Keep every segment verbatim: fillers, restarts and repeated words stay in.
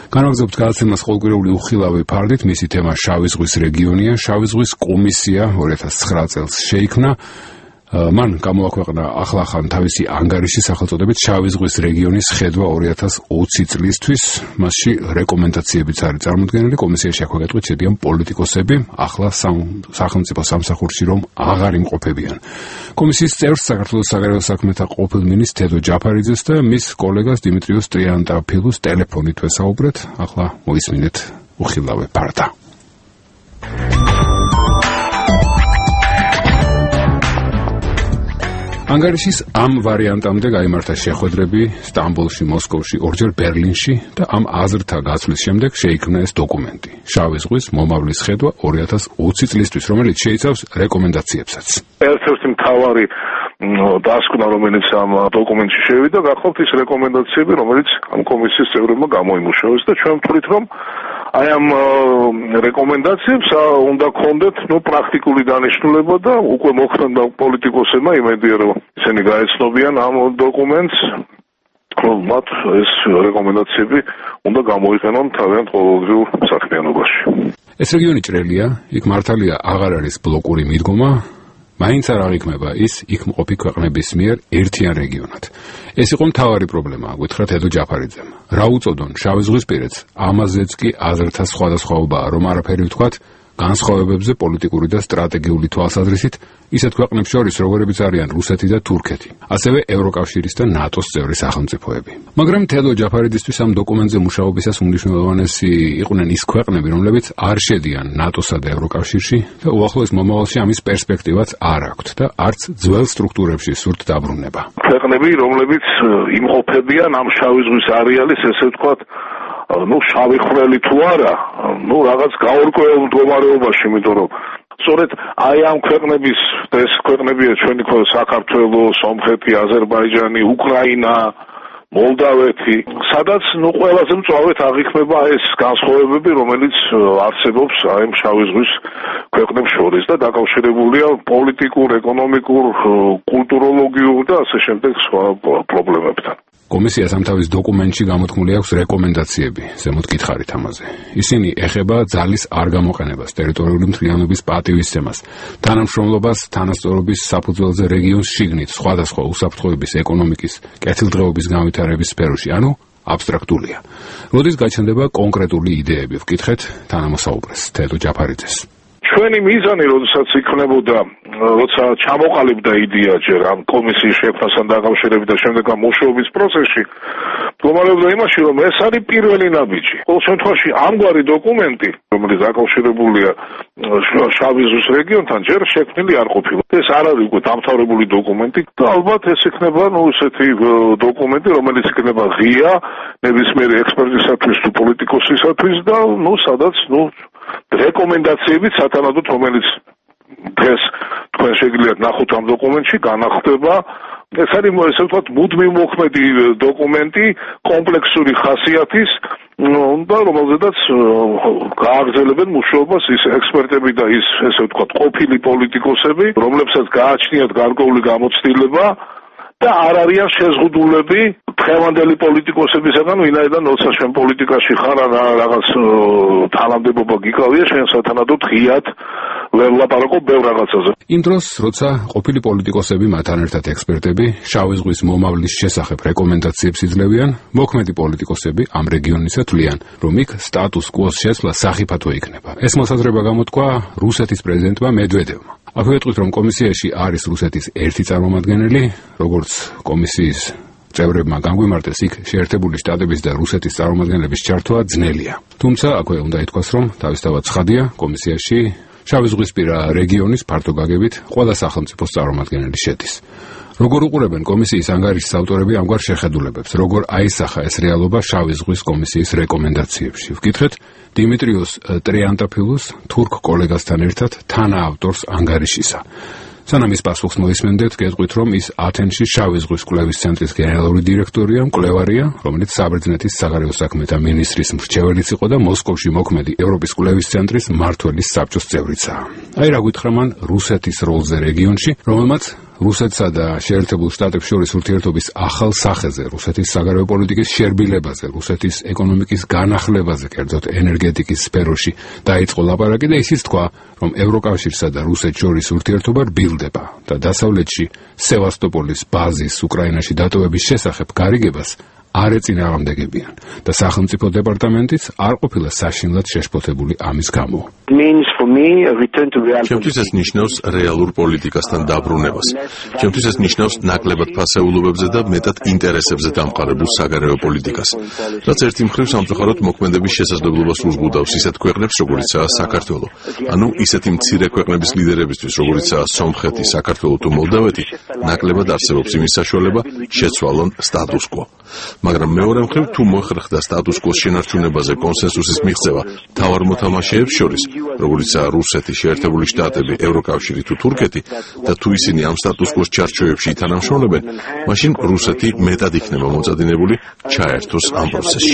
განაგრძობთ გადაცემას ყოველკვირეული უხილავი ფარდით, მისი თემა შავი ზღვის რეგიონია. შავი ზღვის კომისია ორი ათას ცხრა წელს შეიქმნა. მან გამოაქვეყნა ახლახან თავისი ანგარიში სახელწოდებით შავი ზღვის რეგიონის ხედვა ორი ათას ოცი წლისთვის. მასში რეკომენდაციებიც არის წარმოდგენილი. კომისიაში აქვე გეტყვით შედიან პოლიტიკოსები, ახლა სახელმწიფო სამსახურში რომ აღარ იმყოფებიან. კომისიის წევრს საქართველოს საგარეო საქმეთა ყოფილ მინისტრს თედო ჯაფარიძეს და მის კოლეგას დიმიტრიოს ტრიანტაფილუს ტელეფონით ვესაუბრეთ. ახლა მოისმინეთ უხილავე ფარდა. ანგარიშის ამ ვარიანტამდე გაიმართა შეხვედრები სტამბოლში, მოსკოვში, ორჯერ ბერლინში და ამ აზრთა გაცვლის შემდეგ შეიქმნა ეს დოკუმენტი. შავი ზღვის მომავლის ხედვა ორი ათას ოცი წლისთვის, რომელიც შეიცავს რეკომენდაციებსაც. ერთ-ერთი მთავარი დასკვნა, რომელიც ამ დოკუმენტში შევიდა, გახლავთ ის რეკომენდაციები, რომელიც ამ კომისიის წევრებმა გამოიმუშავეს და ჩვენ ვთვლით, რომ აი ამ რეკომენდაციებს უნდა გქონდეთ ნუ პრაქტიკული დანიშნულება და უკვე მოხდა პოლიტიკოსებმა იმედია, რომ ისინი გაეცნობიან ამ დოკუმენტს, რომ მათ ეს რეკომენდაციები უნდა გამოიყენონ თავიანთ ყოველდღიურ საქმიანობაში. ეს რეგიონი ჭრელია, იქ მართალია აღარ არის ბლოკური მიდგომა, მაინც არ აღიქმება ის იქ მყოფი ქვეყნების მიერ ერთიან რეგიონად. ეს იყო მთავარი პრობლემა, გითხრა თედო ჯაფარიძემ. რა უწოდონ შავი ზღვისპირეთს, ამაზეც კი აზრთა სხვადასხვაობაა, რომ არაფერი ვთქვათ განსხვავებებზე პოლიტიკური და სტრატეგიული თვალსაზრისით ისეთ ქვეყნებს შორის, როგორებიც არიან რუსეთი და თურქეთი, ასევე ევროკავშირის და ნატოს წევრი სახელმწიფოები. მაგრამ თედო ჯაფარიძისთვის ამ დოკუმენტზე მუშაობისას უმნიშვნელოვანესი იყვნენ ის ქვეყნები, რომლებიც არ შედიან ნატოსა და ევროკავშირში და უახლოეს მომავალში ამის პერსპექტივაც არ აქვთ და არც ძველ სტრუქტურებში სურთ დაბრუნება. ქვეყნები, რომლებიც იმყოფებიან ამ შავი ზღვის არეალის, ესე ვთქვათ, ну შავი ხვრელი თუ არა, ну რაღაც გაურკვეველ მდგომარეობაში, იმიტომ რომ სწორედ აი ამ ქვეყნების და ეს ქვეყნებია ჩვენი საქართველო, სომხეთი, აზერბაიჯანი, უკრაინა, მოლდავეთი, სადაც ну ყველაზე მწვავედ აღიქმება ეს განსხვავებები, რომელიც არსებობს აი ამ შავი ზღვის ქვეყნებს შორის და დაკავშირებულია პოლიტიკურ, ეკონომიკურ, კულტუროლოგიურ და ასე შემდეგ სხვა პრობლემებთან. კომისიას ამ თავის დოკუმენტში გამოთქმული აქვს რეკომენდაციები, ზემოთ გითხარით ამაზე. ისინი ეხება ძალის არ გამოყენებას, ტერიტორიული მთლიანობის პატივისცემას, თანამშრომლობას თანასწორობის საფუძველზე რეგიონს შიგნით, სხვადასხვა უსაფრთხოების, ეკონომიკის, კეთილდღეობის განვითარების სფეროში, ანუ აბსტრაქტულია. როდის გაჩნდება კონკრეტული იდეები, ვკითხეთ თანამოსაუბრეს, თედო ჯაფარიძეს. ჩვენი მიზანი, როდესაც იქნებოდა, როცა ჩამოყალიბდა იდეა ჯერ ამ კომისიის შექმნასთან დაკავშირებით და შემდეგ ამ მუშაობის პროცესში, მდგომარეობდა იმაში, რომ ეს არის პირველი ნაბიჯი. ყოველ შემთხვევაში ამგვარი დოკუმენტი, რომელიც დაკავშირებულია შავი ზღვის რეგიონთან, ჯერ შექმნილი არ ყოფილა. ეს არ არის უკვე დამთავრებული დოკუმენტი და ალბათ ეს იქნება, ну, ესეთი დოკუმენტი, რომელიც იქნება ღია ნებისმიერი ექსპერტისათვის თუ პოლიტიკოსისათვის და, ну, სადაც, ну, რეკომენდაციებით სათანადოდ, რომელიც დღეს თქვენ შეგიძლიათ ნახოთ ამ დოკუმენტში, განახდება. ეს არის, ესე ვთქვათ, მუდმივ მოქმედი დოკუმენტი კომპლექსური ხასიათის და რომელზედაც გააგრძელებენ მუშაობას ის ექსპერტები და ის, ესე ვთქვათ, ყოფილი პოლიტიკოსები, რომლებსაც გააჩნიათ გარკვეული გამოცდილება და არ არიან შეზღუდულები დღევანდელი პოლიტიკოსებისაგან, ვინაიდან როცა შენ პოლიტიკაში ხარ, რაღაც თანამდებობა გიკავია, შენ სათანადოდ ღიად ვერ ლაპარაკობ ბევრ რაღაცაზე. იმ დროს, როცა ყოფილი პოლიტიკოსები, მათთან ერთად ექსპერტები, შავი ზღვის მომავლის შესახებ რეკომენდაციებს იძლევიან, მოქმედი პოლიტიკოსები ამ რეგიონისა თვლიან, რომ იქ სტატუს კუოს შეცვლა სახიფათო იქნება. ეს მოსაზრება გამოთქვა რუსეთის პრეზიდენტმა მედვედევმა. აქვე ვეტყვით, რომ კომისიაში არის რუსეთის ერთი წარმომადგენელი, როგორც კომისიის წევრებმა განგვიმარტეს, იქ შეერთებული შტატების და რუსეთის წარმომადგენლების ჩართვა ძნელია. თუმცა აქვე უნდა ითქვას, რომ თავისთავად ცხადია, კომისიაში შავი ზღვისპირა რეგიონის ფართო გაგებით ყველა სახელმწიფოს წარმომადგენელი შედის. როგორ უყურებენ კომისიის ანგარიშის ავტორები ამგვარ შეხედულებებს, როგორ აისახა ეს რეალობა შავი ზღვის კომისიის რეკომენდაციებში. ვკითხეთ დიმიტრიოს ტრიანტაფილუს, თურქ კოლეგასთან ერთად თანაავტორს ანგარიშისა. სანამ ის პასუხს მოისმენდეთ, გეტყვით, რომ ის ათენში შავი ზღვის კვლევის ცენტრის გენერალური დირექტორია, მკვლევარია, რომელიც საბერძნეთის საგარეო საქმეთა მინისტრის მრჩეველიც იყო და მოსკოვში მოქმედი ევროპის კვლევის ცენტრის მმართველის საბჭოს წევრიცაა. აი რა გითხრა მან რუსეთის როლზე რეგიონში, რომელმაც რუსეთსა და შეერთებულ შტატებს შორის ურთიერთობის ახალ სახეზე, რუსეთის საგარეო პოლიტიკის შერბილებაზე, რუსეთის ეკონომიკის განახლებაზე, კერძოდ ენერგეტიკის სფეროში დაიწყო ლაპარაკი და ისიც თქვა, რომ ევროკავშირსა და რუსეთს შორის ურთიერთობა რბილდება და დასავლეთში სევასტოპოლის ბაზის უკრაინაში დატოვების შესახებ გარიგებას არ ეწინააღმდეგებიან და სახელმწიფო დეპარტამენტიც არ ყოფილა საშინლად შეშფოთებული ამის გამო. ჩემთვის ეს ნიშნავს რეალურ პოლიტიკასთან დაბრუნებას. ჩემთვის ეს ნიშნავს ნაკლებად ფასეულობებზე და მეტად ინტერესებზე დამყარებულ საგარეო პოლიტიკას. რაც ერთი მხრივ სამწუხაროდ მოქმედების შესაძლებლობას უზღუდავს ისეთ ქვეყნებს, როგორიცაა საქართველო. ანუ ისეთი მცირე ქვეყნების ლიდერებისთვის, როგორიცაა სომხეთი, საქართველო თუ მოლდავეთი, ნაკლებად არსებობს იმის საშუალება შეცვალონ სტატუს კვო. მაგრამ მეორე მხრივ თუ მოხერხდა სტატუს კვოს შენარჩუნებაზე კონსენსუსის მიღწევა მთავარ მოთამაშეებს შორის, როგორიცაა რუსეთი, შეერთებული შტატები, ევროკავშირი თუ თურქეთი და თუ ისინი ამ სტატუს კვოს ჩარჩოებში ითანამშრომლებენ, მაშინ რუსეთი მეტად იქნება მოწადინებული ჩაერთოს ამ პროცესში.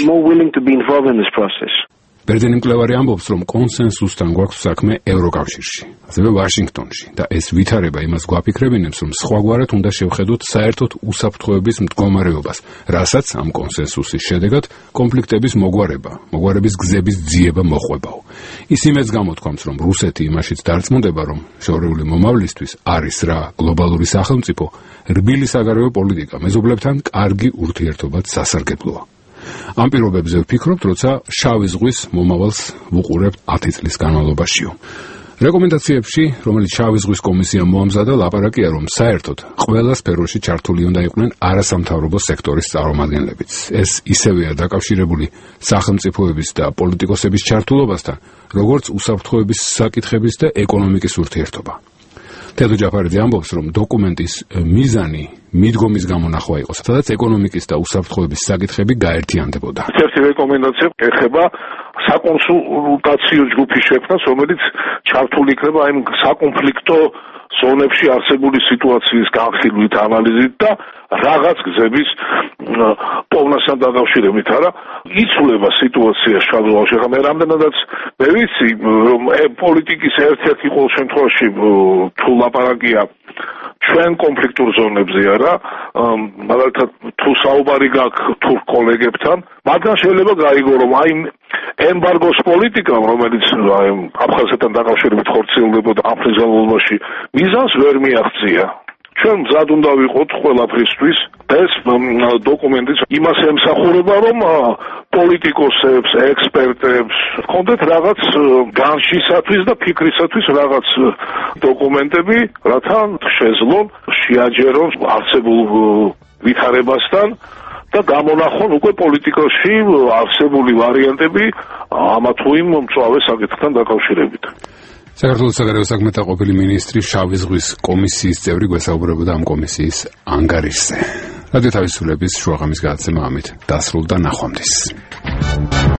ბერძენი მკვლევარი ამბობს, რომ კონსენსუსთან გვაქვს საქმე ევროკავშირში, ასევე ვაშინგტონში და ეს ვითარება იმას გვაფიქრებინებს, რომ სხვაგვარად უნდა შევხედოთ საერთოდ უსაფრთხოების მდგომარეობას, რასაც ამ კონსენსუსის შედეგად კონფლიქტების მოგვარება, მოგვარების გზების ძიება მოყვებაო. ის იმედს გამოთქვამს, რომ რუსეთი იმაშიც დარწმუნდება, რომ შორეული მომავლისთვის არის რა გლობალური სახელმწიფო, რბილი საგარეო პოლიტიკა მეზობლებთან კარგი ურთიერთობაც სასარგებლოა. ამ პირობებზე ვფიქრობთ, როცა შავი ზღვის მომავალს ვუყურებთ ათი წლის განმავლობაშიო. რეკომენდაციებში, რომელიც შავი ზღვის კომისიამ მოამზადა, ლაპარაკია, რომ საერთოდ ყველა სფეროში ჩართული უნდა იყვნენ არასამთავრობო სექტორის წარმომადგენლებიც. ეს ისევეა დაკავშირებული სახელმწიფოების და პოლიტიკოსების ჩართულობასთან, როგორც უსაფრთხოების საკითხების და ეკონომიკის ურთიერთობა. თედო ჯაფარიძე ამბობს, რომ დოკუმენტის მიზანი მიდგომის გამონახვა იყო, სადაც ეკონომიკის და უსაფრთხოების საკითხები გაერთიანდებოდა. ერთი რეკომენდაცია ეხება საკონსულტაციო ჯგუფის შექმნას, რომელიც ჩართული იქნება იმ საკონფლიქტო ზონებში არსებული სიტუაციის განხილვით, ანალიზით და რაღაც გზების პოვნასთან დაკავშირებით, არა იცვლება სიტუაცია შავ-ზღვაში. ხა მე რამდენადაც მე ვიცი, რომ პოლიტიკის ერთ-ერთი ყოველ შემთხვევაში თუ ლაპარაკია ჩვენ კონფლიქტურ ზონებზე, არა, მაგალითად თუ საუბარი გაქვს თურქ კოლეგებთან, მაგრამ შეიძლება გაიგო, რომ აი ემბარგოს პოლიტიკა, რომელიც აი აფხაზეთთან დაკავშირებით ხორციელდებოდა აფრის განმავლობაში, მიზანს ვერ მიაღწია. ჩვენ მზად უნდა ვიყოთ ყველაფრისთვის და ეს დოკუმენტიც იმას ემსახურება, რომ პოლიტიკოსებს, ექსპერტებს ჰქონდეთ რაღაც განშისათვის და ფიქრისათვის რაღაც დოკუმენტები, რათა შეძლონ შეაჯერონ არსებულ ვითარებასთან და გამონახონ უკვე პოლიტიკაში არსებული ვარიანტები ამა თუ იმ მწვავე საკითხთან დაკავშირებით. საქართველოს საგარეო საქმეთა ყოფილი მინისტრი შავი ზღვის კომისიის წევრი გვესაუბრებოდა ამ კომისიის ანგარიშზე. რადიო თავისუფლების შუაღამის გადაცემა ამით დასრულდა. ნახვამდის.